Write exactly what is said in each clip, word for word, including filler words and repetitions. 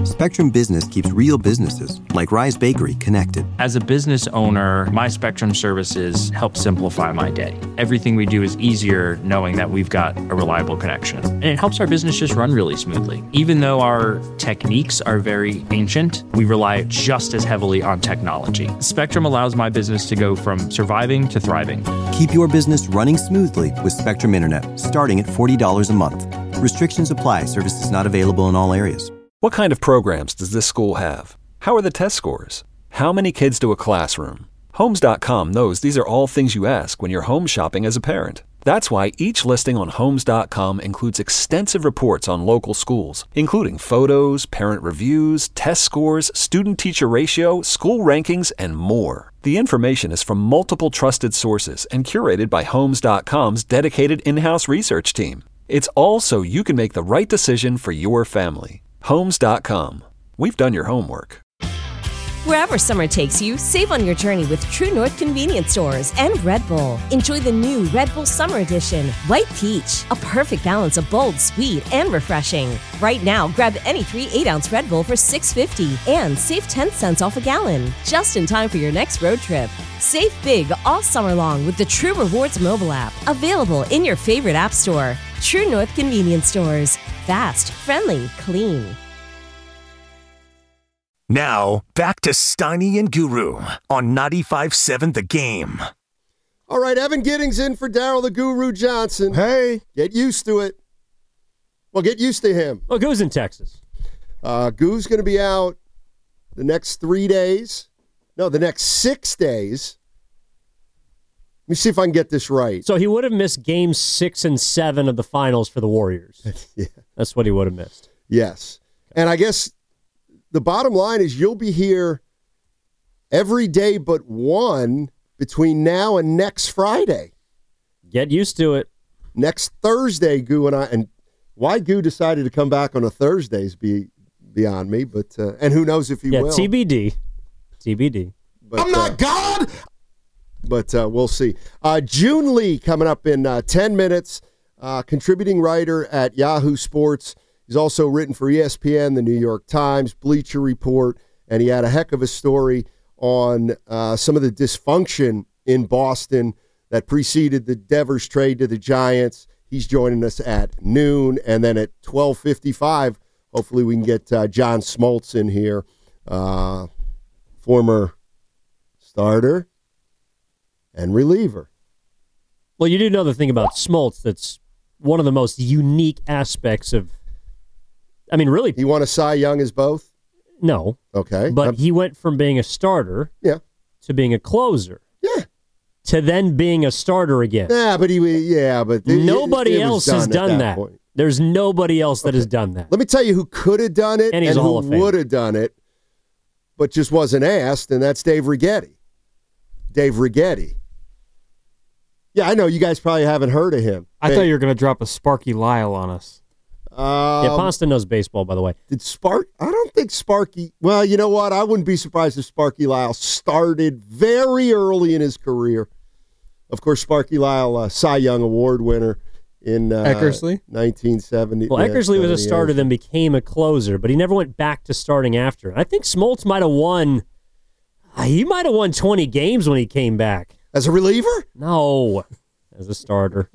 Spectrum Business keeps real businesses, like Rise Bakery, connected. As a business owner, my Spectrum services help simplify my day. Everything we do is easier knowing that we've got a reliable connection. And it helps our business just run really smoothly. Even though our techniques are very ancient, we rely just as heavily on technology. Spectrum allows my business to go from surviving to thriving. Keep your business running smoothly with Spectrum Internet, starting at forty dollars a month. Restrictions apply. Services not available in all areas. What kind of programs does this school have? How are the test scores? How many kids do a classroom? Homes dot com knows these are all things you ask when you're home shopping as a parent. That's why each listing on Homes dot com includes extensive reports on local schools, including photos, parent reviews, test scores, student-teacher ratio, school rankings, and more. The information is from multiple trusted sources and curated by Homes dot com's dedicated in-house research team. It's all so you can make the right decision for your family. Homes dot com. We've done your homework. Wherever summer takes you, save on your journey with True North Convenience Stores and Red Bull. Enjoy the new Red Bull Summer Edition, White Peach, a perfect balance of bold, sweet, and refreshing. Right now, grab any three eight-ounce Red Bull for six dollars and fifty cents and save ten cents off a gallon, just in time for your next road trip. Save big all summer long with the True Rewards mobile app, available in your favorite app store. True North Convenience Stores. Fast, friendly, clean. Now, back to Steiny and Guru on ninety-five seven The Game. All right, Evan Giddings in for Daryl the Guru Johnson. Hey. Get used to it. Well, get used to him. Well, Goo's in Texas. Uh, Goo's going to be out the next three days. No, the next six days. Let me see if I can get this right. So he would have missed game six and seven of the finals for the Warriors. Yeah. That's what he would have missed. Yes. And I guess the bottom line is you'll be here every day but one between now and next Friday. Get used to it. Next Thursday, Goo and I, and why Goo decided to come back on a Thursday is be, beyond me, but uh, and who knows if he yeah, will. T B D. T B D. But, I'm not uh, God! But uh, we'll see. Uh, June Lee coming up in uh, ten minutes, uh, contributing writer at Yahoo Sports. He's also written for E S P N, the New York Times, Bleacher Report, and he had a heck of a story on uh, some of the dysfunction in Boston that preceded the Devers trade to the Giants. He's joining us at noon, and then at twelve fifty-five, hopefully we can get uh, John Smoltz in here, uh, former starter and reliever. Well, you do know the thing about Smoltz that's one of the most unique aspects of, I mean, really. He won a Cy Young as both? No. Okay. But um, he went from being a starter yeah. to being a closer. Yeah. To then being a starter again. Yeah, but he, yeah, but it, nobody it, it else done has done that. that. There's nobody else that okay. has done that. Let me tell you who could have done it and, he's and a Hall who of Fame. would have done it, but just wasn't asked, and that's Dave Righetti. Dave Righetti. Yeah, I know you guys probably haven't heard of him. I hey, thought you were going to drop a Sparky Lyle on us. Um, yeah, Ponce knows baseball, by the way. Did Spark? I don't think Sparky. Well, you know what? I wouldn't be surprised if Sparky Lyle started very early in his career. Of course, Sparky Lyle, uh, Cy Young Award winner in uh, Eckersley, nineteen seventy. Well, yeah, Eckersley was a starter, then became a closer, but he never went back to starting after. I think Smoltz might have won. Uh, he might have won twenty games when he came back as a reliever. No, as a starter.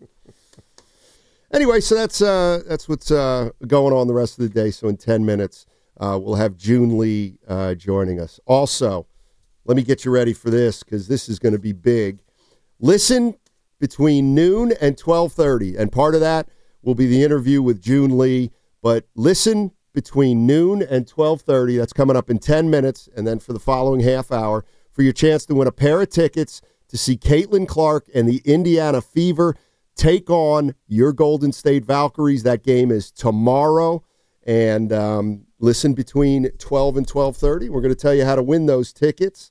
Anyway, so that's uh, that's what's uh, going on the rest of the day. So in ten minutes, uh, we'll have June Lee uh, joining us. Also, let me get you ready for this because this is going to be big. Listen between noon and twelve thirty, and part of that will be the interview with June Lee. But listen between noon and twelve thirty. That's coming up in ten minutes, and then for the following half hour for your chance to win a pair of tickets to see Caitlin Clark and the Indiana Fever take on your Golden State Valkyries. That game is tomorrow. And um, listen between twelve and twelve thirty. We're going to tell you how to win those tickets.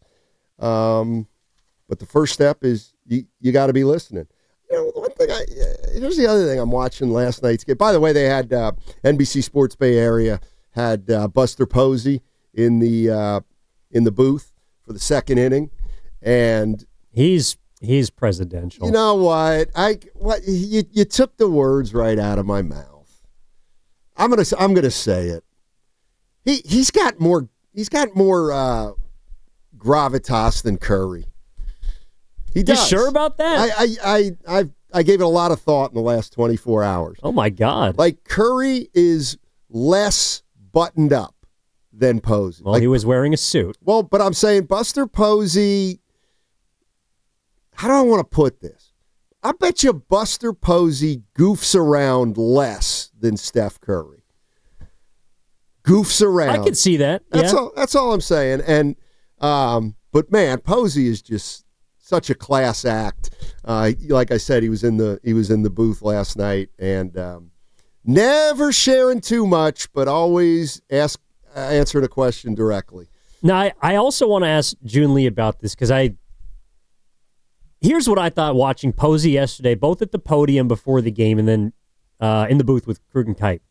Um, but the first step is you, you got to be listening. You know, one thing I, here's the other thing I'm watching last night's game. By the way, they had uh, N B C Sports Bay Area had uh, Buster Posey in the uh, in the booth for the second inning. And he's He's presidential. You know what? I what you you took the words right out of my mouth. I'm gonna I'm gonna say it. He he's got more he's got more uh, gravitas than Curry. He does. You sure about that? I I I I've, I gave it a lot of thought in the last twenty-four hours. Oh my God! Like Curry is less buttoned up than Posey. Well, like, he was wearing a suit. Well, but I'm saying Buster Posey. How do I want to put this? I bet you Buster Posey goofs around less than Steph Curry. Goofs around. I could see that. That's yeah. all. That's all I'm saying. And um, but man, Posey is just such a class act. Uh, like I said, he was in the he was in the booth last night, and um, never sharing too much, but always ask uh, answering a question directly. Now, I, I also want to ask June Lee about this because I. Here's what I thought watching Posey yesterday, both at the podium before the game and then uh, in the booth with Krug and Kite.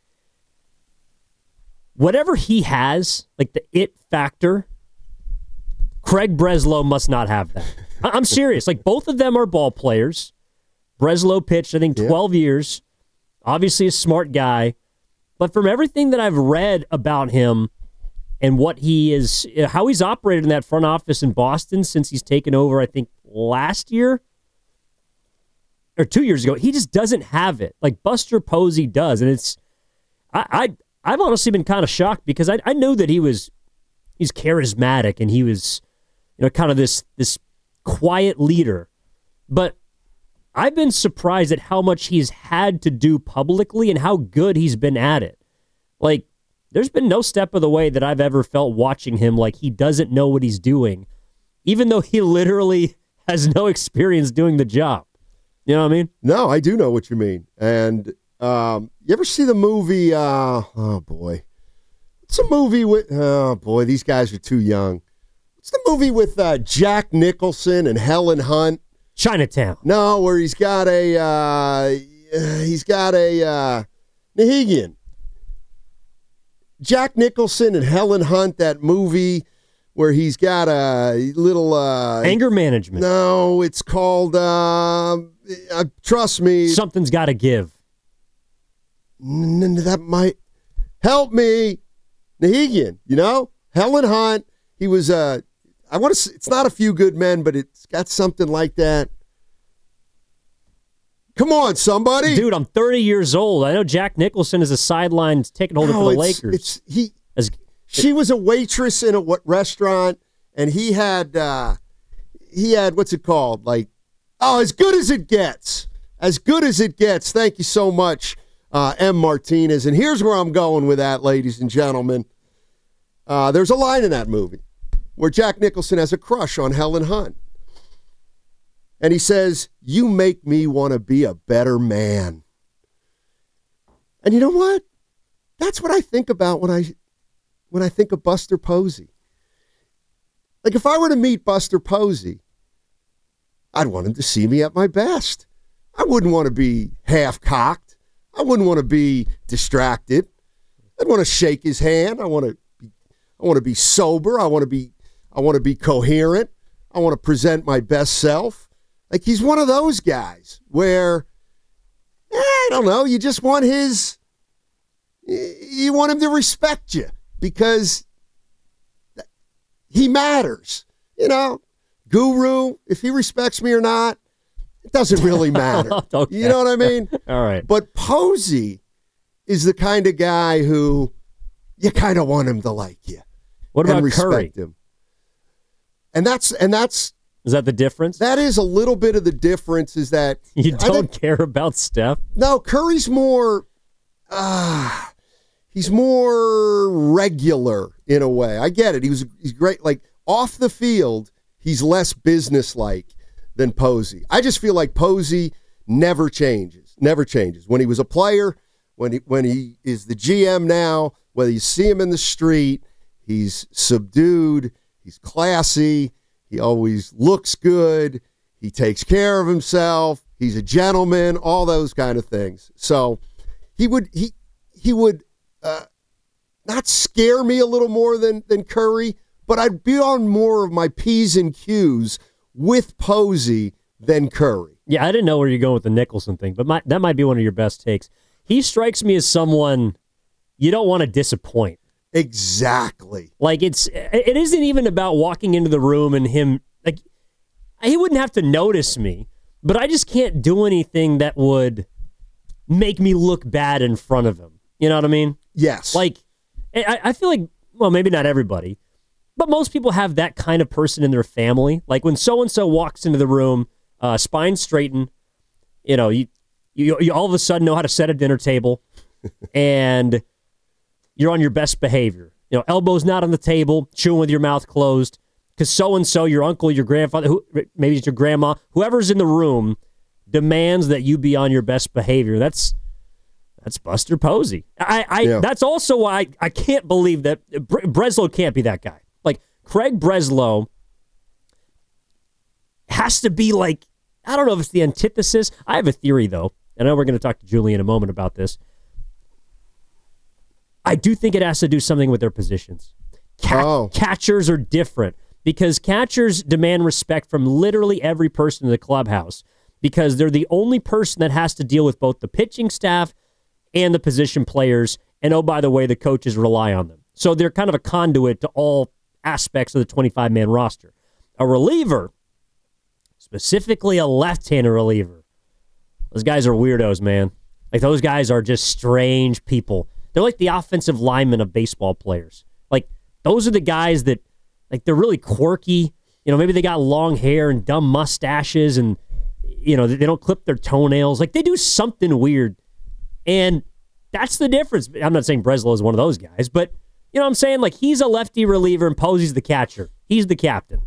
Whatever he has, like the it factor, Craig Breslow must not have that. I- I'm serious. Like, both of them are ball players. Breslow pitched, I think, twelve yeah. years. Obviously a smart guy. But from everything that I've read about him and what he is, how he's operated in that front office in Boston since he's taken over, I think, last year or two years ago, he just doesn't have it like Buster Posey does. And it's, I, I I've honestly been kind of shocked because I, I know that he was, he's charismatic and he was, you know, kind of this, this quiet leader, but I've been surprised at how much he's had to do publicly and how good he's been at it. Like, there's been no step of the way that I've ever felt watching him like he doesn't know what he's doing, even though he literally has no experience doing the job. You know what I mean? No, I do know what you mean. And um, you ever see the movie, uh, oh boy, what's a movie with, oh boy, these guys are too young. What's the movie with uh, Jack Nicholson and Helen Hunt? Chinatown. No, where he's got a, uh, he's got a uh, Nahigian. Jack Nicholson and Helen Hunt, that movie where he's got a little... Uh, Anger Management. No, it's called, uh, uh, trust me. Something's got to give. N- that might... Help me. Nahigian, you know? Helen Hunt, he was... Uh, I want to. It's not A Few Good Men, but it's got something like that. Come on, somebody, dude! I'm thirty years old. I know Jack Nicholson is a sideline ticket holder no, for the it's, Lakers. It's he. As, she was a waitress in a what restaurant, and he had uh, he had what's it called? Like, oh, As Good as It Gets. As Good as It Gets. Thank you so much, uh, M. Martinez. And here's where I'm going with that, ladies and gentlemen. Uh, there's a line in that movie where Jack Nicholson has a crush on Helen Hunt. And he says, "You make me want to be a better man." And you know what? That's what I think about when I when I think of Buster Posey. Like, if I were to meet Buster Posey, I'd want him to see me at my best. I wouldn't want to be half-cocked. I wouldn't want to be distracted. I'd want to shake his hand. I want to be, I want to be sober. I want to be I want to be coherent. I want to present my best self. Like, he's one of those guys where, eh, I don't know, you just want his, you want him to respect you because he matters. You know, Guru, if he respects me or not, it doesn't really matter. Okay. You know what I mean? All right. But Posey is the kind of guy who you kind of want him to like you. What about and respect Curry? Him. And that's and that's is that the difference? That is a little bit of the difference. Is that you don't think, care about Steph? No, Curry's more. Ah, uh, he's more regular in a way. I get it. He was he's great. Like off the field, he's less businesslike than Posey. I just feel like Posey never changes. Never changes. When he was a player, when he when he is the G M now, whether you see him in the street, he's subdued. He's classy. He always looks good. He takes care of himself. He's a gentleman. All those kind of things. So he would he he would uh, not scare me a little more than than Curry, but I'd be on more of my P's and Q's with Posey than Curry. Yeah, I didn't know where you're going with the Nicholson thing, but my, that might be one of your best takes. He strikes me as someone you don't want to disappoint. Exactly. Like, it's it isn't even about walking into the room and him, like, he wouldn't have to notice me, but I just can't do anything that would make me look bad in front of him. You know what I mean? Yes. Like, I, I feel like, well, maybe not everybody, but most people have that kind of person in their family. Like, when so-and-so walks into the room, uh, spine straightened, you know, you, you, you all of a sudden know how to set a dinner table, and you're on your best behavior. You know, elbows not on the table, chewing with your mouth closed, because so-and-so, your uncle, your grandfather, who, maybe it's your grandma, whoever's in the room demands that you be on your best behavior. That's that's Buster Posey. I, I yeah. That's also why I, I can't believe that Bre- Breslow can't be that guy. Like, Craig Breslow has to be like, I don't know if it's the antithesis. I have a theory, though, and I know we're going to talk to Julie in a moment about this. I do think it has to do something with their positions. Cat- oh. Catchers are different because catchers demand respect from literally every person in the clubhouse because they're the only person that has to deal with both the pitching staff and the position players. And, oh, by the way, the coaches rely on them. So they're kind of a conduit to all aspects of the twenty-five man roster. A reliever, specifically a left-handed reliever, those guys are weirdos, man. Like, those guys are just strange people. They're like the offensive linemen of baseball players. Like, those are the guys that, like, they're really quirky. You know, maybe they got long hair and dumb mustaches and, you know, they don't clip their toenails. Like, they do something weird. And that's the difference. I'm not saying Breslow is one of those guys, but, you know what I'm saying? Like, he's a lefty reliever and Posey's the catcher. He's the captain.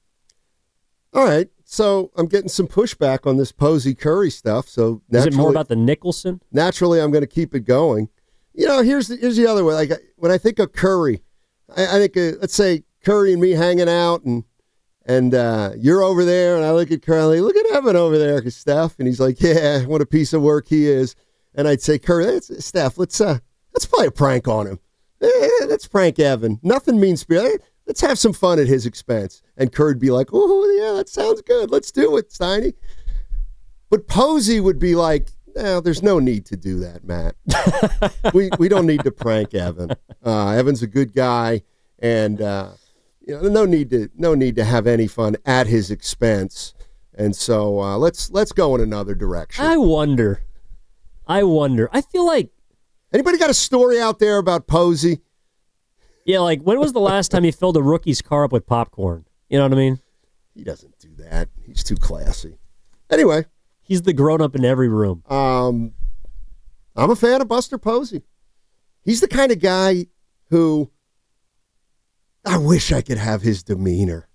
All right. So I'm getting some pushback on this Posey Curry stuff. So is it more about the Nicholson? Naturally, I'm going to keep it going. You know, here's the, here's the other way. Like, when I think of Curry, I, I think, uh, let's say Curry and me hanging out, and and uh, you're over there, and I look at Curry, look at Evan over there, Steph, and he's like, yeah, what a piece of work he is. And I'd say, Curry, let's, Steph, let's uh, let's play a prank on him. Eh, let's prank Evan. Nothing mean spirit. Let's have some fun at his expense. And Curry'd be like, oh, yeah, that sounds good. Let's do it, Steiny. But Posey would be like, no, there's no need to do that, Matt. we we don't need to prank Evan. Uh, Evan's a good guy, and uh, you know, no need to no need to have any fun at his expense. And so uh, let's let's go in another direction. I wonder. I wonder. I feel like anybody got a story out there about Posey? Yeah, like when was the last time he filled a rookie's car up with popcorn? You know what I mean? He doesn't do that. He's too classy. Anyway. He's the grown-up in every room. Um, I'm a fan of Buster Posey. He's the kind of guy who I wish I could have his demeanor.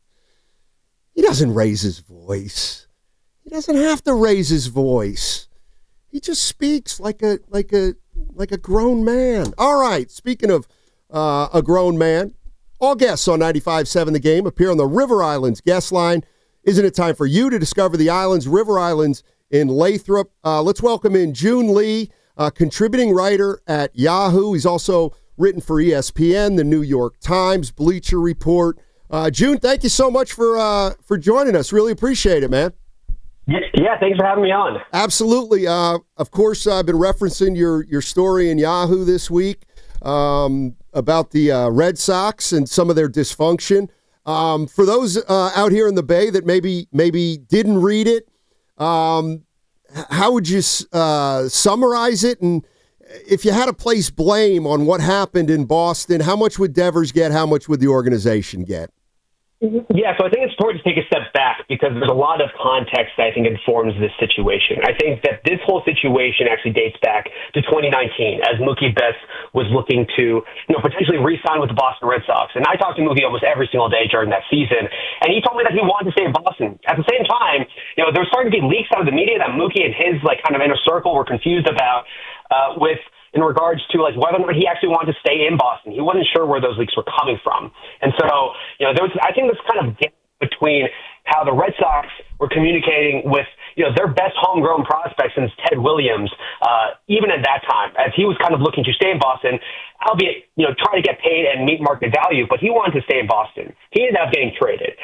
He doesn't raise his voice. He doesn't have to raise his voice. He just speaks like a like a like a grown man. All right, speaking of uh, a grown man, all guests on ninety-five point seven The Game appear on the River Islands guest line. Isn't it time for you to discover the islands, River Islands in Lathrop? Uh, let's welcome in June Lee, a contributing writer at Yahoo. He's also written for E S P N, the New York Times, Bleacher Report. Uh, June, thank you so much for uh, for joining us. Really appreciate it, man. Yeah, thanks for having me on. Absolutely. Uh, of course, I've been referencing your, your story in Yahoo this week um, about the uh, Red Sox and some of their dysfunction. Um, for those uh, out here in the Bay that maybe maybe didn't read it, um, how would you uh, summarize it? And if you had to place blame on what happened in Boston, how much would Devers get? How much would the organization get? Yeah, so I think it's important to take a step back because there's a lot of context that I think informs this situation. I think that this whole situation actually dates back to twenty nineteen as Mookie Betts was looking to, you know, potentially re-sign with the Boston Red Sox. And I talked to Mookie almost every single day during that season, and he told me that he wanted to stay in Boston. At the same time, you know, there was starting to be leaks out of the media that Mookie and his, like, kind of inner circle were confused about uh, with in regards to like whether or not he actually wanted to stay in Boston. He wasn't sure where those leaks were coming from. And so, you know, there was, I think this kind of gap between how the Red Sox were communicating with, you know, their best homegrown prospect since Ted Williams, uh, even at that time, as he was kind of looking to stay in Boston, albeit, you know, try to get paid and meet market value, but he wanted to stay in Boston. He ended up getting traded.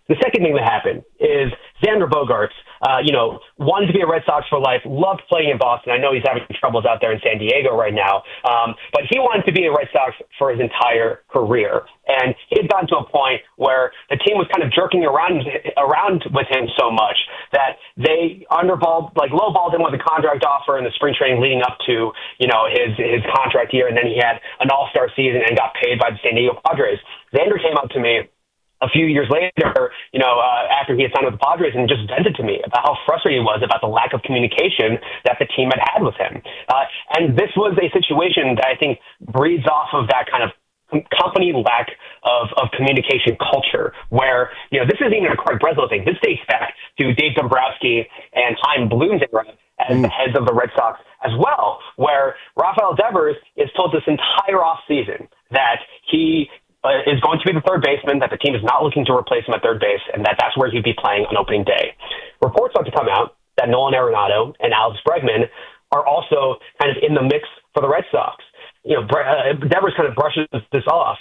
The second thing that happened is Xander Bogaerts, uh, you know, wanted to be a Red Sox for life, loved playing in Boston. I know he's having troubles out there in San Diego right now, um, but he wanted to be a Red Sox for his entire career. And he had gotten to a point where the team was kind of jerking around around with him so much that they underballed, like lowballed him with a contract offer in the spring training leading up to, you know, his his contract year, and then he had an all-star season and got paid by the San Diego Padres. Xander came up to me a few years later, you know, uh, after he had signed with the Padres, and just vented to me about how frustrated he was about the lack of communication that the team had had with him. Uh, and this was a situation that I think breeds off of that kind of company lack of, of communication culture where, you know, this isn't even a Craig Breslow thing. This dates back to Dave Dombrowski and Chaim Bloom's era as mm. the heads of the Red Sox as well, where Rafael Devers is told this entire offseason that he uh, is going to be the third baseman, that the team is not looking to replace him at third base, and that that's where he'd be playing on opening day. Reports start to come out that Nolan Arenado and Alex Bregman are also kind of in the mix for the Red Sox. You know, uh, Devers kind of brushes this off.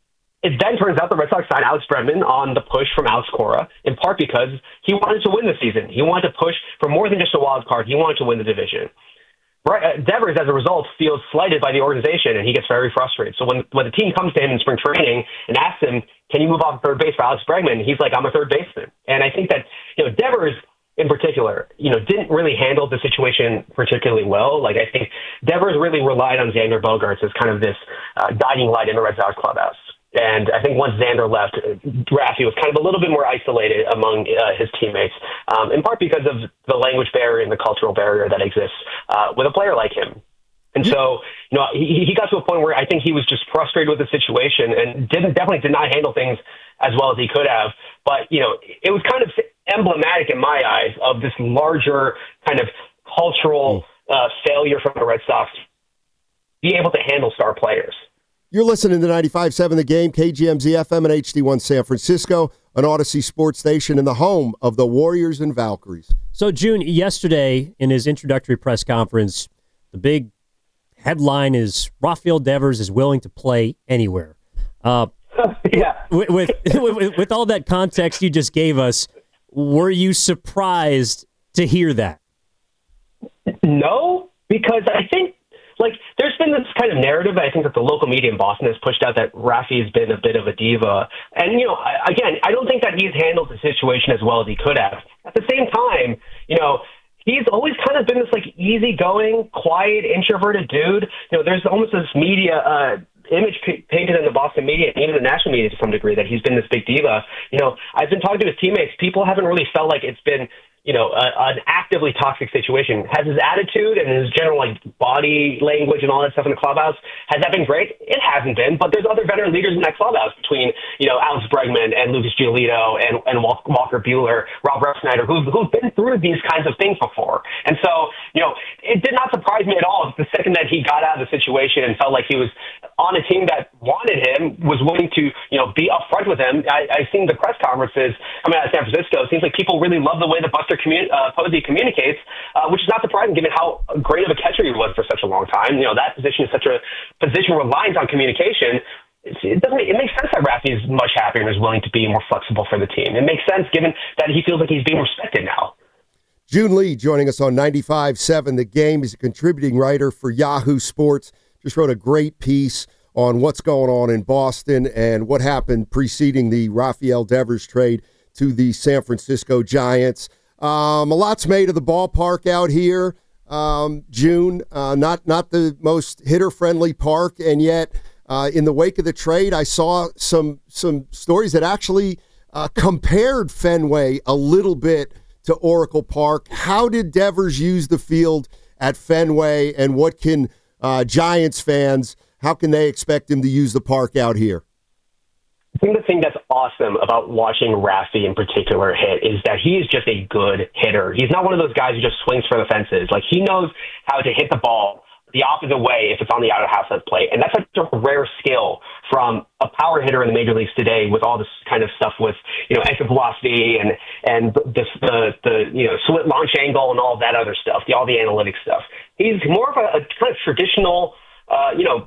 It then turns out the Red Sox signed Alex Bregman on the push from Alex Cora, in part because he wanted to win the season. He wanted to push for more than just a wild card. He wanted to win the division. Devers, as a result, feels slighted by the organization, and he gets very frustrated. So when, when the team comes to him in spring training and asks him, can you move off third base for Alex Bregman, he's like, I'm a third baseman. And I think that, you know, Devers, in particular, you know, didn't really handle the situation particularly well. Like, I think Devers really relied on Xander Bogaerts as kind of this uh, guiding light in the Red Sox clubhouse. And I think once Xander left, Rafi was kind of a little bit more isolated among uh, his teammates, um, in part because of the language barrier and the cultural barrier that exists uh, with a player like him. And so, you know, he, he got to a point where I think he was just frustrated with the situation and didn't definitely did not handle things as well as he could have. But, you know, it was kind of emblematic in my eyes of this larger kind of cultural uh, failure from the Red Sox to be able to handle star players. You're listening to ninety-five point seven The Game, K G M Z F M and H D one San Francisco, an Odyssey sports station in the home of the Warriors and Valkyries. So, June, yesterday in his introductory press conference, the big headline is Rafael Devers is willing to play anywhere. Uh, yeah. With, with, with, with all that context you just gave us, were you surprised to hear that? No, because I think, like, there's been this kind of narrative, I think, that the local media in Boston has pushed out that Rafi has been a bit of a diva. And, you know, again, I don't think that he's handled the situation as well as he could have. At the same time, you know, he's always kind of been this, like, easygoing, quiet, introverted dude. You know, there's almost this media uh, image p- painted in the Boston media, and even the national media to some degree, that he's been this big diva. You know, I've been talking to his teammates. People haven't really felt like it's been, you know, a, an actively toxic situation. Has his attitude and his general, like, body language and all that stuff in the clubhouse, has that been great? It hasn't been, but there's other veteran leaders in that clubhouse between, you know, Alex Bregman and Lucas Giolito and, and Walker Buehler, Rob Refsnyder, who've, who've been through these kinds of things before. And so, you know, it did not surprise me at all the second that he got out of the situation and felt like he was on a team that wanted him, was willing to, you know, be upfront with him. I, I've seen the press conferences coming out of San Francisco. It seems like people really love the way that Buster Commun- uh, Posey communicates, uh, which is not surprising given how great of a catcher he was for such a long time. You know, that position is such a position reliant on communication. It's, it doesn't. It makes sense that Rafi is much happier and is willing to be more flexible for the team. It makes sense given that he feels like he's being respected now. June Lee joining us on ninety-five point seven The Game. He's a contributing writer for Yahoo Sports. Just wrote a great piece on what's going on in Boston and what happened preceding the Rafael Devers trade to the San Francisco Giants. Um, a lot's made of the ballpark out here, um, June. Uh, not not the most hitter-friendly park, and yet uh, in the wake of the trade, I saw some some stories that actually uh, compared Fenway a little bit to Oracle Park. How did Devers use the field at Fenway, and what can uh, Giants fans, how can they expect him to use the park out here? I think the thing that's awesome about watching Rafi in particular hit is that he is just a good hitter. He's not one of those guys who just swings for the fences. Like, he knows how to hit the ball the opposite way if it's on the outer half of the plate. And that's such a rare skill from a power hitter in the major leagues today, with all this kind of stuff with, you know, exit velocity and, and the, the, the, you know, split launch angle and all that other stuff, the, all the analytic stuff. He's more of a, a kind of traditional, uh, you know,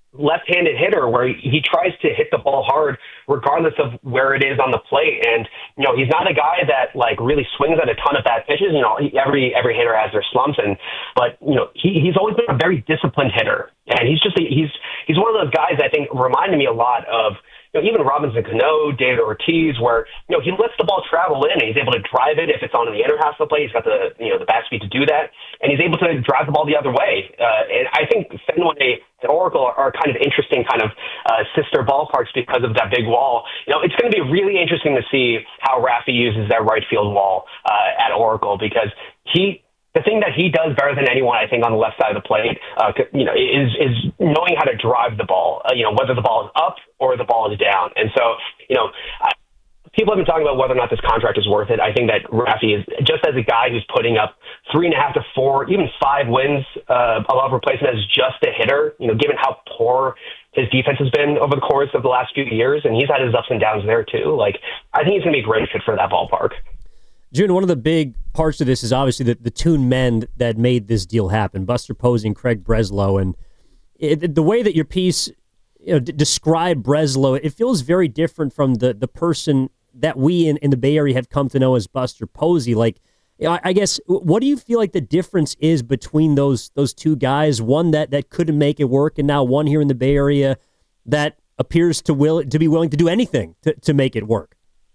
left-handed hitter where he tries to hit the ball hard regardless of where it is on the plate. And, you know, he's not a guy that, like, really swings at a ton of bad pitches. You know, he, every every hitter has their slumps. And But, you know, he, he's always been a very disciplined hitter. And he's just, a, he's he's one of those guys I think reminded me a lot of, you know, even Robinson Cano, David Ortiz, where, you know, he lets the ball travel in and he's able to drive it if it's on the inner half of the plate. He's got the, you know, the bat speed to do that, and he's able to drive the ball the other way. Uh, and I think Fenway and Oracle are kind of interesting kind of uh, sister ballparks because of that big wall. You know, it's going to be really interesting to see how Rafi uses that right field wall uh, at Oracle, because he. The thing that he does better than anyone, I think, on the left side of the plate, uh, you know, is is knowing how to drive the ball. Uh, you know, whether the ball is up or the ball is down. And so, you know, I, people have been talking about whether or not this contract is worth it. I think that Rafi is just as a guy who's putting up three and a half to four, even five wins uh, above replacement as just a hitter. You know, given how poor his defense has been over the course of the last few years, and he's had his ups and downs there too. Like, I think he's going to be a great fit for that ballpark. June, one of the big parts of this is obviously the, the two men that made this deal happen, Buster Posey and Craig Breslow. And it, the way that your piece you know, d- described Breslow, it feels very different from the, the person that we in, in the Bay Area have come to know as Buster Posey. Like, you know, I, I guess, what do you feel like the difference is between those those two guys? One that, that couldn't make it work, and now one here in the Bay Area that appears to will to be willing to do anything to, to make it work.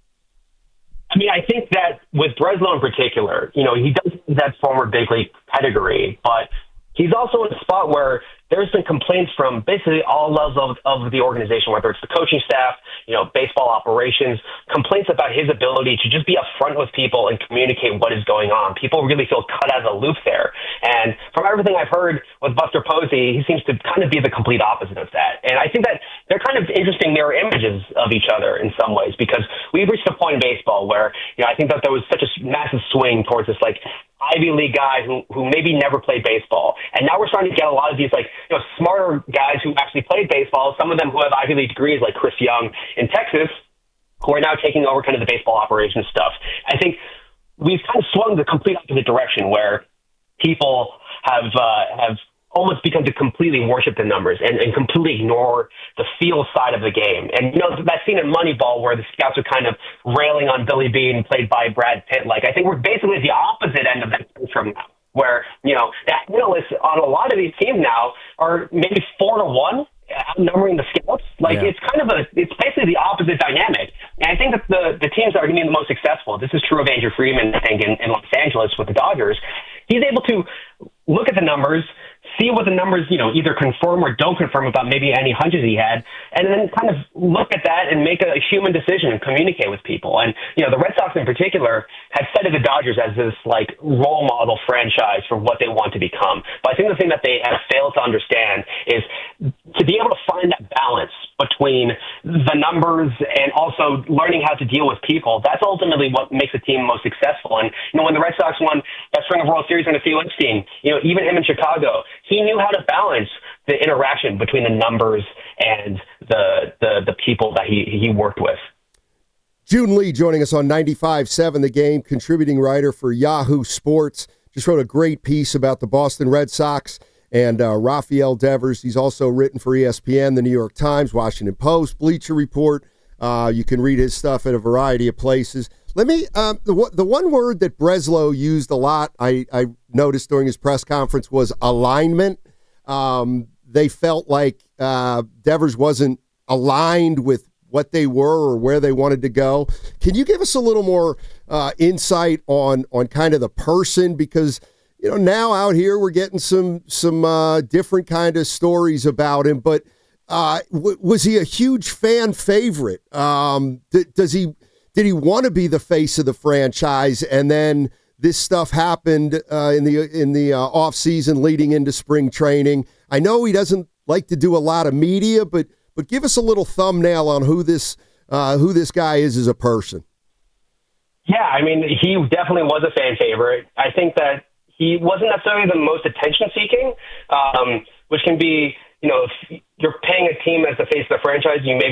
I mean, I think that with Breslow in particular, you know, he does have that former big league pedigree, but he's also in a spot where there's been complaints from basically all levels of, of the organization, whether it's the coaching staff, you know, baseball operations, complaints about his ability to just be upfront with people and communicate what is going on. People really feel cut out of the loop there. And from everything I've heard with Buster Posey, he seems to kind of be the complete opposite of that. And I think that they're kind of interesting mirror images of each other in some ways, because we've reached a point in baseball where, you know, I think that there was such a massive swing towards this, like, Ivy League guy who, who maybe never played baseball. And now we're starting to get a lot of these, like, you know, smarter guys who actually played baseball, some of them who have Ivy League degrees, like Chris Young in Texas, who are now taking over kind of the baseball operations stuff. I think we've kind of swung the complete opposite direction, where people have uh, have almost become to completely worship the numbers and, and completely ignore the feel side of the game. And, you know, that scene in Moneyball where the scouts are kind of railing on Billy Beane, played by Brad Pitt. Like, I think we're basically the opposite end of that spectrum now, where, you know, the analysts on a lot of these teams now are maybe four to one, outnumbering the scouts. Like, yeah. it's kind of a, it's basically the opposite dynamic. And I think that the, the teams that are going to be the most successful, this is true of Andrew Freeman, I think, in, in Los Angeles with the Dodgers. He's able to look at the numbers, see what the numbers, you know, either confirm or don't confirm about maybe any hunches he had, and then kind of look at that and make a human decision and communicate with people. And, you know, the Red Sox in particular have cited the Dodgers as this, like, role model franchise for what they want to become. But I think the thing that they have failed to understand is to be able to find that balance between the numbers and also learning how to deal with people. That's ultimately what makes a team most successful. And, you know, when the Red Sox won that string of World Series under Felix Epstein, you know, even him in Chicago, he knew how to balance the interaction between the numbers and the the, the people that he, he worked with. June Lee joining us on ninety-five seven The Game, contributing writer for Yahoo Sports. Just wrote a great piece about the Boston Red Sox and uh, Rafael Devers. He's also written for E S P N, the New York Times, Washington Post, Bleacher Report. Uh, you can read his stuff at a variety of places. Let me, um, the, the one word that Breslow used a lot, I, I noticed during his press conference, was alignment. Um, they felt like uh, Devers wasn't aligned with what they were or where they wanted to go. Can you give us a little more uh, insight on on kind of the person? Because, you know, now out here we're getting some some uh, different kind of stories about him. But uh, w- was he a huge fan favorite? Um, th- does he did he want to be the face of the franchise? And then this stuff happened uh, in the in the uh, off season leading into spring training. I know he doesn't like to do a lot of media, but but give us a little thumbnail on who this uh, who this guy is as a person. Yeah, I mean, he definitely was a fan favorite. I think that he wasn't necessarily the most attention-seeking, um, which can be, you know, if you're paying a team as the face of the franchise, you maybe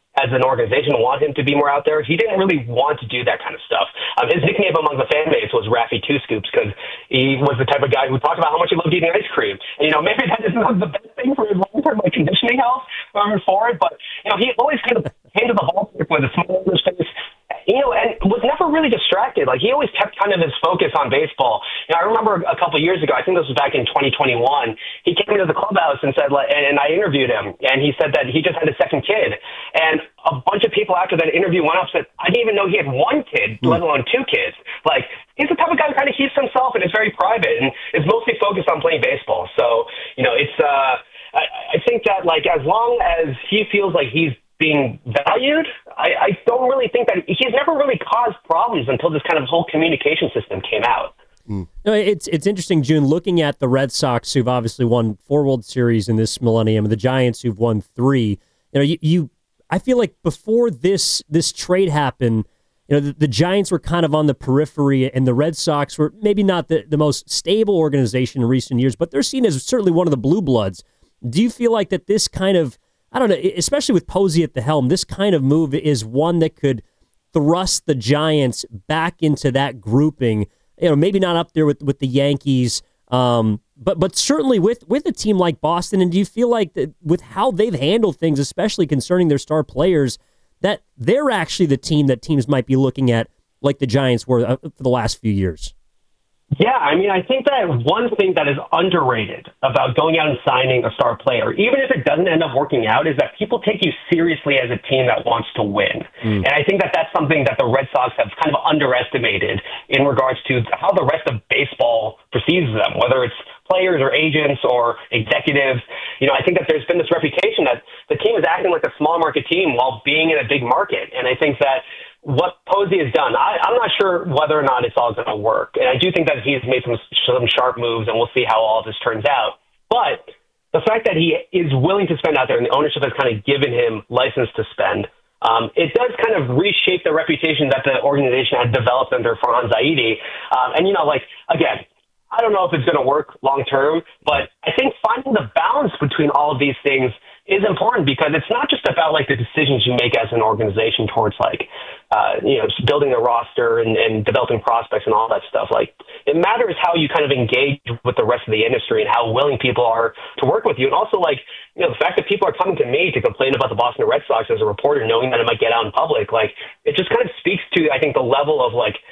as an organization want him to be more out there. He didn't really want to do that kind of stuff. Um, his nickname among the fan base was Raffy Two Scoops because he was the type of guy who talked about how much he loved eating ice cream. And, you know, maybe that is not the best thing for his long-term like, conditioning health moving forward, but, you know, he always kind of came to the ball with a smile on his face, you know, and was never really distracted. Like, he always kept kind of his focus on baseball. You know, I remember a couple of years ago, I think this was back in twenty twenty-one, he came into the clubhouse and said, like, and I interviewed him, and he said that he just had a second kid. And a bunch of people after that interview went up and said, I didn't even know he had one kid, let alone two kids. Like, he's the type of guy who kind of keeps himself and is very private and is mostly focused on playing baseball. So, you know, it's, uh, I, I think that, like, as long as he feels like he's being valued, I, I don't really think that he's never really caused problems until this kind of whole communication system came out. Mm. No, it's it's interesting, June, looking at the Red Sox, who've obviously won four World Series in this millennium, and the Giants, who've won three. You know, you, you I feel like before this this trade happened, you know, the, the Giants were kind of on the periphery, and the Red Sox were maybe not the, the most stable organization in recent years, but they're seen as certainly one of the blue bloods. Do you feel like that this kind of, I don't know, especially with Posey at the helm, this kind of move is one that could thrust the Giants back into that grouping, you know, maybe not up there with, with the Yankees, um, but but certainly with, with a team like Boston. And do you feel like that with how they've handled things, especially concerning their star players, that they're actually the team that teams might be looking at like the Giants were for the last few years? Yeah, I mean, I think that one thing that is underrated about going out and signing a star player, even if it doesn't end up working out, is that people take you seriously as a team that wants to win. Mm. And I think that that's something that the Red Sox have kind of underestimated in regards to how the rest of baseball perceives them, whether it's players or agents or executives. You know, I think that there's been this reputation that the team is acting like a small market team while being in a big market. And I think that what Posey has done, I, I'm not sure whether or not it's all going to work. And I do think that he's made some some sharp moves, and we'll see how all of this turns out. But the fact that he is willing to spend out there and the ownership has kind of given him license to spend, um, it does kind of reshape the reputation that the organization had developed under Farhan Zaidi. Um, and, you know, like, again, I don't know if it's going to work long term, but I think finding the balance between all of these things is important because it's not just about like the decisions you make as an organization towards like, uh, you know, building a roster and, and developing prospects and all that stuff. Like it matters how you kind of engage with the rest of the industry and how willing people are to work with you. And also like, you know, the fact that people are coming to me to complain about the Boston Red Sox as a reporter, knowing that it might get out in public, like it just kind of speaks to, I think, the level of like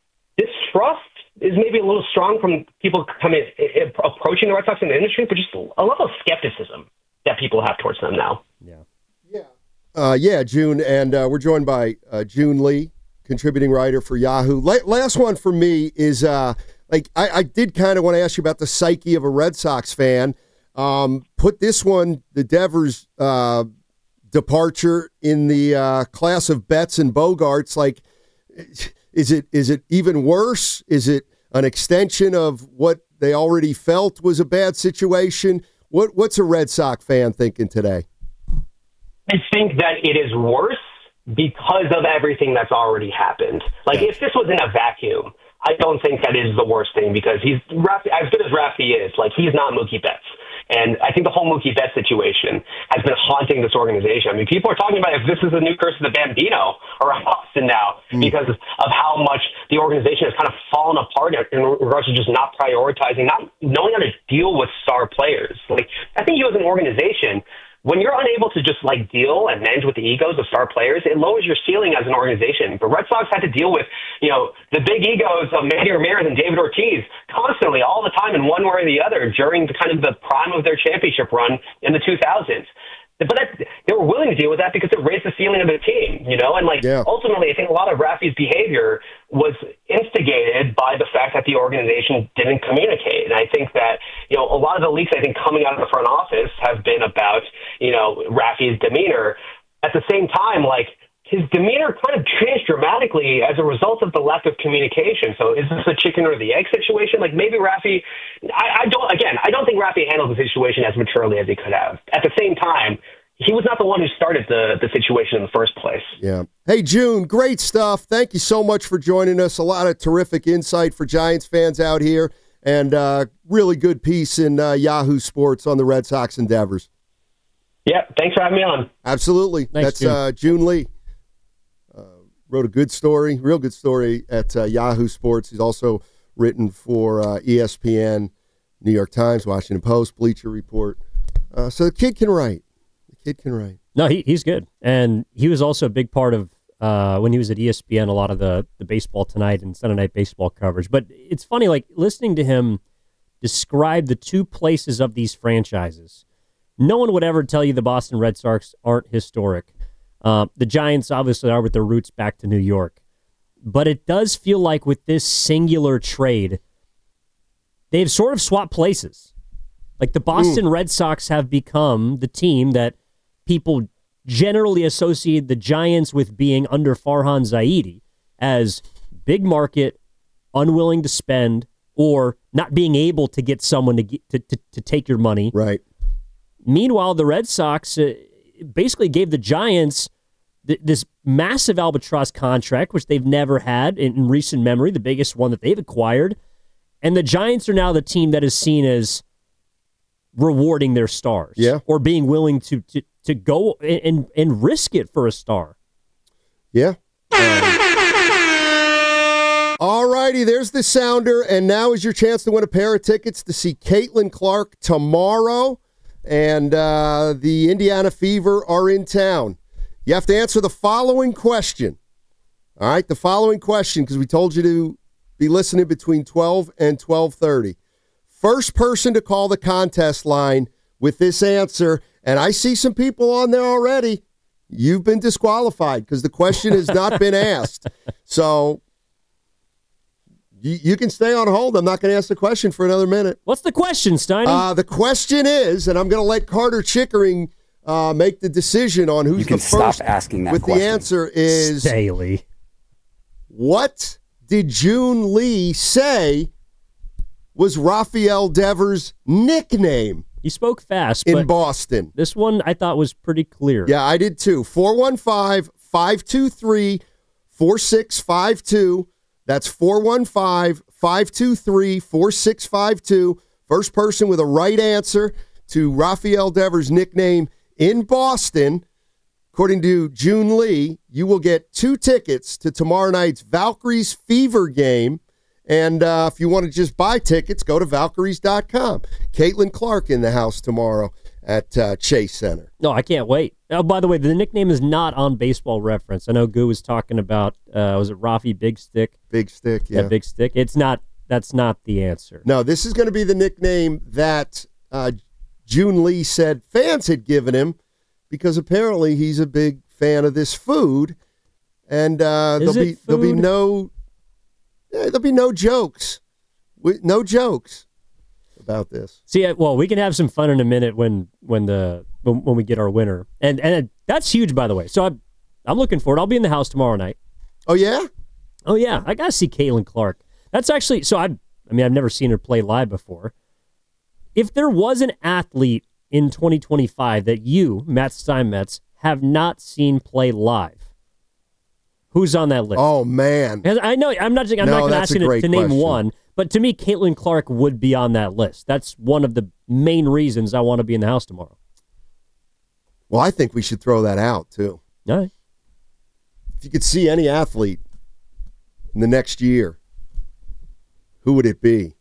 distrust is maybe a little strong from people coming approaching the Red Sox in the industry, but just a level of skepticism that people have towards them now. Yeah. Yeah. Uh, yeah, June. And uh, we're joined by uh, June Lee, contributing writer for Yahoo. La- last one for me is, uh, like, I, I did kind of want to ask you about the psyche of a Red Sox fan. Um, put this one, the Devers uh, departure, in the uh, class of Betts and Bogarts. Like, is it is it even worse? Is it an extension of what they already felt was a bad situation? What What's a Red Sox fan thinking today? I think that it is worse because of everything that's already happened. Like, if this was in a vacuum, I don't think that is the worst thing because he's as good as Raffy is. Like, he's not Mookie Betts. And I think the whole Mookie Betts situation has been haunting this organization. I mean, people are talking about if this is a new curse of the Bambino around Boston now mm. because of how much the organization has kind of fallen apart in regards to just not prioritizing, not knowing how to deal with star players. Like, I think you as an organization, when you're unable to just like deal and manage with the egos of star players, it lowers your ceiling as an organization. The Red Sox had to deal with, you know, the big egos of Manny Ramirez and David Ortiz constantly, all the time, in one way or the other during the kind of the prime of their championship run in the two thousands. But that, they were willing to deal with that because it raised the ceiling of the team, you know? And, like, yeah. ultimately, I think a lot of Raffy's behavior was instigated by the fact that the organization didn't communicate. And I think that, you know, a lot of the leaks, I think, coming out of the front office have been about, you know, Raffy's demeanor. At the same time, like, his demeanor kind of changed dramatically as a result of the lack of communication. So is this a chicken or the egg situation? Like, maybe Raffy, I, I don't, again, I don't think Raffy handled the situation as maturely as he could have. At the same time, he was not the one who started the, the situation in the first place. Yeah. Hey, June, great stuff. Thank you so much for joining us. A lot of terrific insight for Giants fans out here, and uh, really good piece in uh, Yahoo Sports on the Red Sox endeavors. Yeah, thanks for having me on. Absolutely. Thanks, That's June. uh, June Lee. Uh, wrote a good story, real good story at uh, Yahoo Sports. He's also written for uh, E S P N, New York Times, Washington Post, Bleacher Report. Uh, so the kid can write. The kid can write. No, he he's good. And he was also a big part of, uh, when he was at E S P N, a lot of the, the Baseball Tonight and Sunday Night Baseball coverage. But it's funny, like, listening to him describe the two places of these franchises. No one would ever tell you the Boston Red Sox aren't historic. Uh, the Giants obviously are with their roots back to New York. But it does feel like with this singular trade, they've sort of swapped places. Like the Boston mm. Red Sox have become the team that people generally associate the Giants with being under Farhan Zaidi as big market, unwilling to spend, or not being able to get someone to get, to, to, to take your money. Right. Meanwhile, the Red Sox uh, basically gave the Giants th- this massive albatross contract, which they've never had in, in recent memory, the biggest one that they've acquired. And the Giants are now the team that is seen as rewarding their stars, yeah, or being willing to to, to go and, and and risk it for a star. Yeah. All righty, there's the sounder, and now is your chance to win a pair of tickets to see Caitlin Clark tomorrow. And uh, the Indiana Fever are in town. You have to answer the following question. All right, the following question, because we told you to be listening between twelve and twelve thirty. First person to call the contest line with this answer, and I see some people on there already, you've been disqualified because the question has not been asked. So you, you can stay on hold. I'm not going to ask the question for another minute. What's the question, Steiny? Uh, the question is, and I'm going to let Carter Chickering uh, make the decision on who's you can the first. Stop asking that with question. The answer is Staley. What did June Lee say was Rafael Devers' nickname? He spoke fast in but Boston. This one I thought was pretty clear. Yeah, I did too. four one five, five two three, four six five two. That's four one five, five two three, four six five two. First person with a right answer to Rafael Devers' nickname in Boston, according to June Lee, you will get two tickets to tomorrow night's Valkyries Fever game. And uh, if you want to just buy tickets, go to Valkyries dot com. Caitlin Clark in the house tomorrow at uh, Chase Center. No, I can't wait. Oh, by the way, the nickname is not on Baseball Reference. I know Goo was talking about, uh, was it Rafi Big Stick? Big Stick, yeah. yeah. Big Stick. It's not, that's not the answer. No, this is going to be the nickname that uh, June Lee said fans had given him because apparently he's a big fan of this food. And uh, there'll be food? there'll be no yeah, there'll be no jokes. We, no jokes about this. See, well, we can have some fun in a minute when when the when, when we get our winner, and and that's huge, by the way. So I'm I'm looking forward. I'll be in the house tomorrow night. Oh yeah, oh yeah. I gotta see Caitlin Clark. That's actually so. I I mean, I've never seen her play live before. If there was an athlete in twenty twenty-five that you, Matt Steinmetz, have not seen play live, who's on that list? Oh man, I know I'm not. I'm no, not going to ask you to, to name question. one. But to me, Caitlin Clark would be on that list. That's one of the main reasons I want to be in the house tomorrow. Well, I think we should throw that out, too. All right. If you could see any athlete in the next year, who would it be?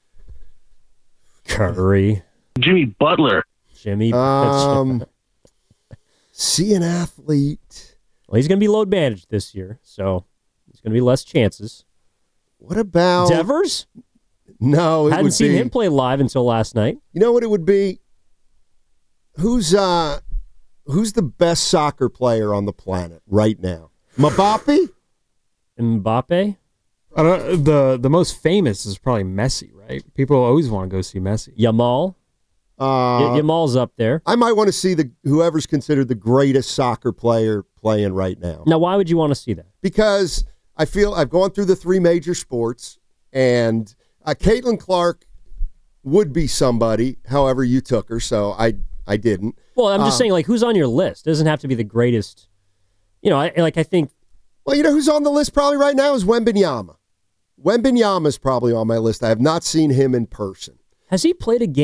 Curry. Jimmy Butler. Jimmy Um, see an athlete. Well, he's going to be load managed this year, so there's going to be less chances. What about Devers? No, it hadn't would seen be, him play live until last night. You know what it would be? Who's uh, who's the best soccer player on the planet right now? Mbappe? Mbappe? I don't, the the most famous is probably Messi, right? People always want to go see Messi. Yamal? Uh, y- Yamal's up there. I might want to see the whoever's considered the greatest soccer player playing right now. Now, why would you want to see that? Because I feel I've gone through the three major sports, and uh, Caitlin Clark would be somebody. However, you took her, so I I didn't. Well, I'm just um, saying, like, who's on your list? It doesn't have to be the greatest. You know, I, like I think. Well, you know who's on the list probably right now is Wembanyama. Wembanyama is probably on my list. I have not seen him in person. Has he played a game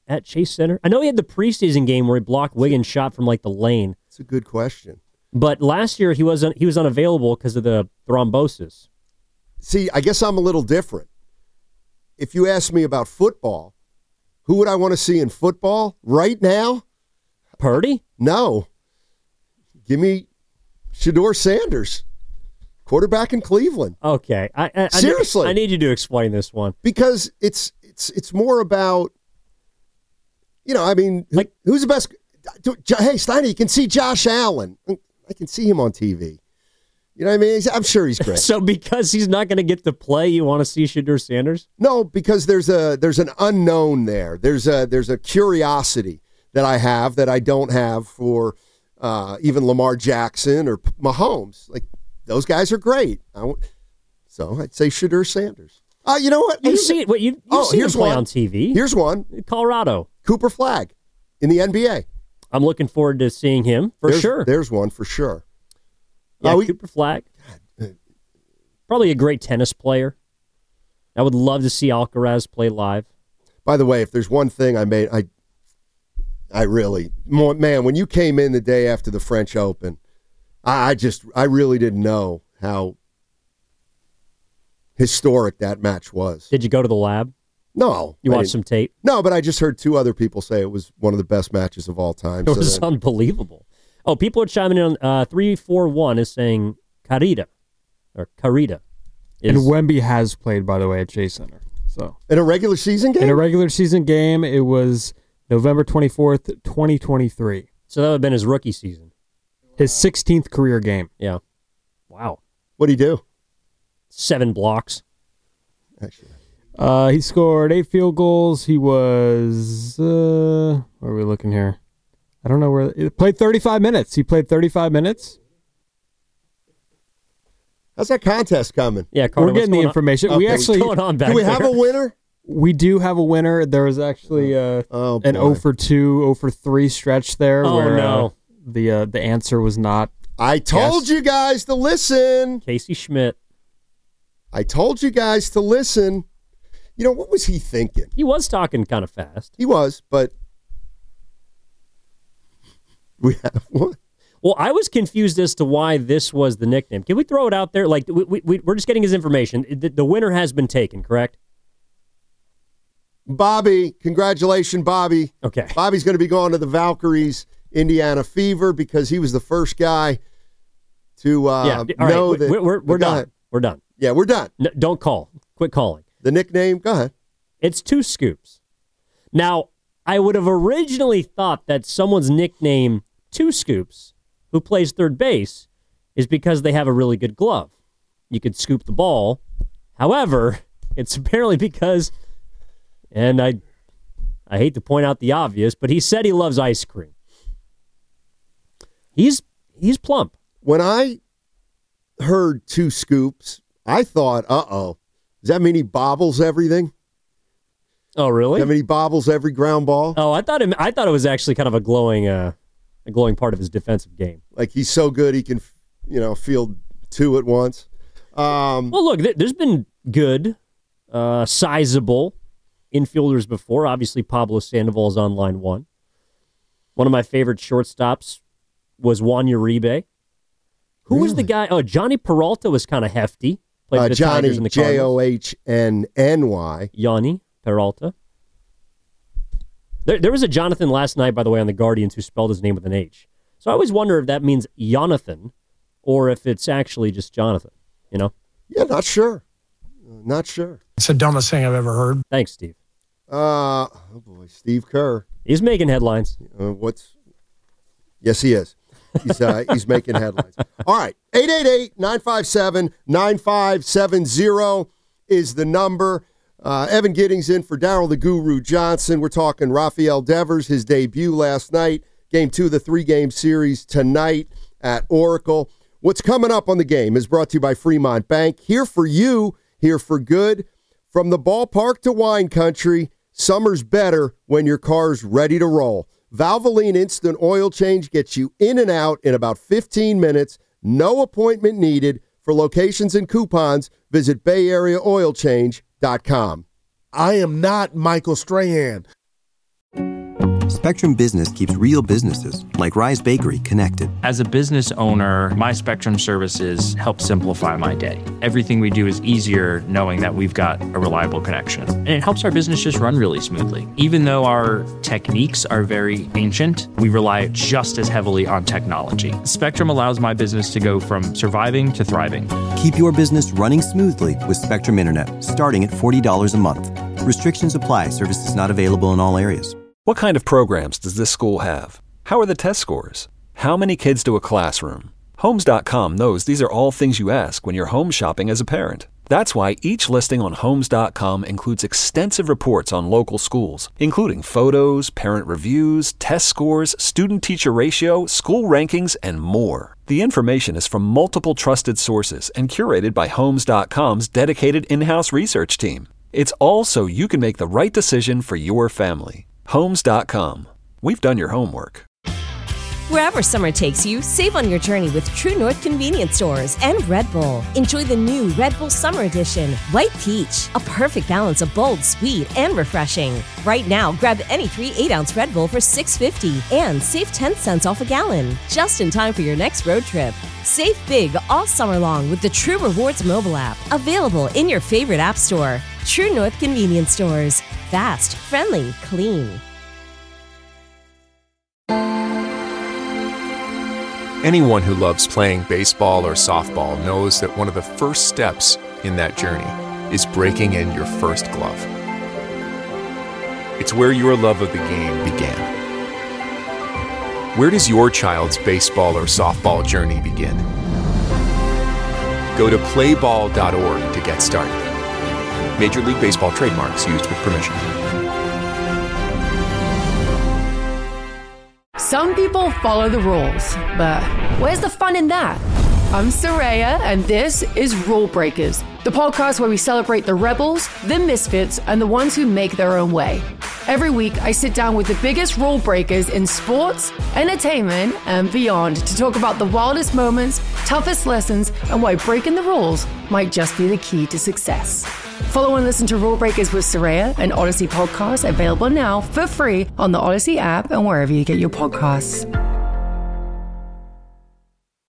at Chase Center? I know he had the preseason game where he blocked Wiggins' shot from like the lane. It's a good question. But last year he was un- he was unavailable because of the thrombosis. See, I guess I'm a little different. If you ask me about football, who would I want to see in football right now? Purdy? No. Give me Shedeur Sanders, quarterback in Cleveland. Okay. I, I, Seriously. I need, I need you to explain this one. Because it's it's it's more about, you know, I mean, who, Like- who's the best? Hey, Steiny, you can see Josh Allen. I can see him on T V. You know what I mean? I'm sure he's great. So because he's not going to get to play, you want to see Shedeur Sanders? No, because there's a there's an unknown there. There's a there's a curiosity that I have that I don't have for uh, even Lamar Jackson or Mahomes. Like, those guys are great. I w- so I'd say Shedeur Sanders. Uh, you know what? You Here's- see it? What you? You've Oh, seen him here's play one. on T V? Here's one. Colorado. Cooper Flagg in the N B A. I'm looking forward to seeing him for there's, sure. There's one for sure. Yeah, Oh, he- Cooper Flagg. Probably a great tennis player. I would love to see Alcaraz play live. By the way, if there's one thing I made, I, I really, mo- man, when you came in the day after the French Open, I, I just, I really didn't know how historic that match was. Did you go to the lab? No, You I watched didn't- some tape? No, but I just heard two other people say it was one of the best matches of all time. It so was then- unbelievable. Oh, people are chiming in on uh, three four one is saying Carita. Or Carita. And Is, Wemby has played, by the way, at Chase Center. So in a regular season game. in a regular season game, it was November twenty-fourth, twenty twenty-three. so that would have been his rookie season. His sixteenth career game. Yeah. Wow. What'd he do? Seven blocks. Actually, Uh, he scored eight field goals. He was, uh, where are we looking here? I don't know where. He played thirty-five minutes. He played thirty-five minutes. how's that contest coming? Yeah, Carter, We're getting the what's going on? information. We Okay. actually, What's going on back Do we there? have a winner? we do have a winner. There was actually uh, Oh, an boy. zero for two, zero for three stretch there Oh, where no. uh, the uh, the answer was not. I told Yes. you guys to listen. Casey Schmidt. I told you guys to listen. You know, what was he thinking? He was talking kind of fast. He was, but we have one. Well, I was confused as to why this was the nickname. Can we throw it out there? Like, we, we, we're just getting his information. The, the winner has been taken, correct? Bobby, congratulations, Bobby. Okay. Bobby's going to be going to the Valkyries Indiana Fever because he was the first guy to uh, yeah. All right. know we- that. We're, we're, we're Go done. ahead. We're done. Yeah, we're done. No, don't call. Quit calling. The nickname, go ahead. It's Two Scoops. Now, I would have originally thought that someone's nickname, Two Scoops, who plays third base, is because they have a really good glove. You could scoop the ball. However, it's apparently because, and I, I hate to point out the obvious, but he said he loves ice cream. He's he's plump. When I heard Two Scoops, I thought, uh-oh, does that mean he bobbles everything? Oh, really? Does that mean he bobbles every ground ball? Oh, I thought it, I thought it was actually kind of a glowing, uh, a glowing part of his defensive game. Like he's so good he can, you know, field two at once. Um, Well, look, th- there's been good, uh, sizable infielders before. Obviously, Pablo Sandoval is on line one. One of my favorite shortstops was Juan Uribe. Who was the guy? Oh, Johnny Peralta was kind of hefty. Played uh, for the Johnny, Tigers and the J Cardinals. O H N N Y. Yanni Peralta. There, there was a Jonathan last night, by the way, on the Guardians who spelled his name with an H. So I always wonder if that means Jonathan or if it's actually just Jonathan, you know? Yeah, not sure. Uh, Not sure. It's the dumbest thing I've ever heard. Thanks, Steve. Uh, oh, boy, Steve Kerr. He's making headlines. Uh, what's? Yes, he is. He's uh, he's making headlines. All right, eight eight eight, nine five seven, nine five seven zero is the number. Uh, Evan Giddings in for Darryl the Guru Johnson. We're talking Rafael Devers, his debut last night. Game two of the three-game series tonight at Oracle. What's coming up on the game is brought to you by Fremont Bank. Here for you, here for good. From the ballpark to wine country, summer's better when your car's ready to roll. Valvoline Instant Oil Change gets you in and out in about fifteen minutes. No appointment needed. For locations and coupons, visit bay area oil change dot com. I am not Michael Strahan. Spectrum Business keeps real businesses, like Rise Bakery, connected. As a business owner, my Spectrum services help simplify my day. Everything we do is easier knowing that we've got a reliable connection. And it helps our business just run really smoothly. Even though our techniques are very ancient, we rely just as heavily on technology. Spectrum allows my business to go from surviving to thriving. Keep your business running smoothly with Spectrum Internet, starting at forty dollars a month. Restrictions apply. Services not available in all areas. What kind of programs does this school have? How are the test scores? How many kids do a classroom? Homes dot com knows these are all things you ask when you're home shopping as a parent. That's why each listing on Homes dot com includes extensive reports on local schools, including photos, parent reviews, test scores, student-teacher ratio, school rankings, and more. The information is from multiple trusted sources and curated by Homes dot com's dedicated in-house research team. It's all so you can make the right decision for your family. Homes dot com. We've done your homework. Wherever summer takes you, save on your journey with True North Convenience Stores and Red Bull. Enjoy the new Red Bull Summer Edition, White Peach, a perfect balance of bold, sweet, and refreshing. Right now, grab any three eight-ounce Red Bull for six dollars and fifty cents and save ten cents off a gallon, just in time for your next road trip. Save big all summer long with the True Rewards mobile app, available in your favorite app store. True North Convenience Stores. Fast, friendly, clean. Anyone who loves playing baseball or softball knows that one of the first steps in that journey is breaking in your first glove. It's where your love of the game began. Where does your child's baseball or softball journey begin? Go to play ball dot org to get started. Major League Baseball trademarks used with permission. Some people follow the rules, but where's the fun in that? I'm Soraya, and this is Rule Breakers, the podcast where we celebrate the rebels, the misfits, and the ones who make their own way. Every week, I sit down with the biggest rule breakers in sports, entertainment, and beyond to talk about the wildest moments, toughest lessons, and why breaking the rules might just be the key to success. Follow and listen to Rule Breakers with Soraya, an Odyssey podcast available now for free on the Odyssey app and wherever you get your podcasts.